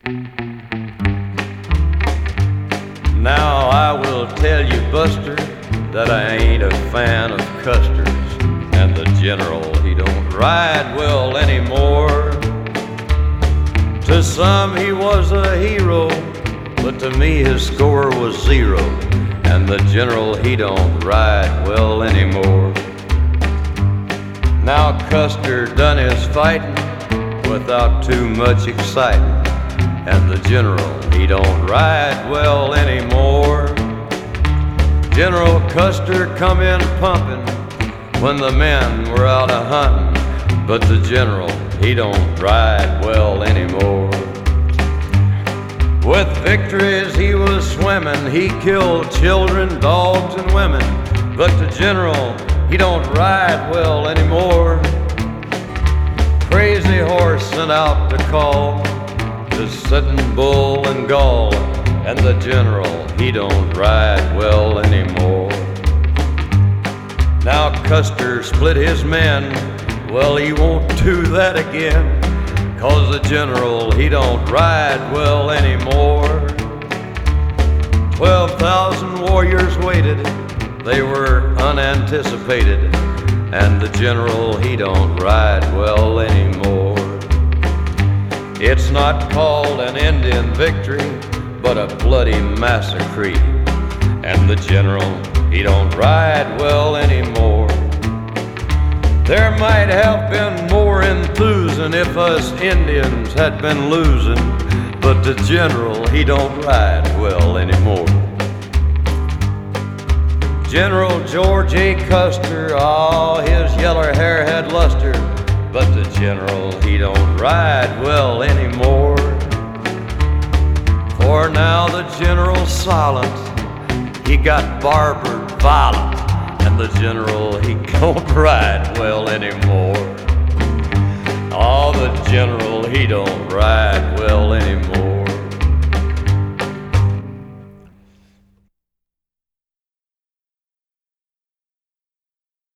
Now I will tell you, Buster, that I ain't a fan of Custer's, and the general, he don't ride well anymore. To some he was a hero, but to me his score was zero, and the general, he don't ride well anymore. Now Custer done his fighting without too much exciting, and the general, he don't ride well anymore. General Custer come in pumping when the men were out a hunting, but the general, he don't ride well anymore. With victories he was swimming, he killed children, dogs, and women, but the general, he don't ride well anymore. Crazy Horse sent out to call to Sitting Bull and Gall, and the general, he don't ride well anymore. Now Custer split his men, well, he won't do that again, 'cause the general, he don't ride well anymore. 12,000 warriors waited, they were unanticipated, and the general, he don't ride well anymore. It's not called an Indian victory, but a bloody massacre, and the general, he don't ride well anymore. There might have been more enthusing if us Indians had been losing, but the general, he don't ride well anymore. General George A. Custer, oh, his yeller hair had luster, but the general, he don't ride well anymore. For now the general's silent, he got barbered violent, and the general, he don't ride well anymore. Oh, the general, he don't ride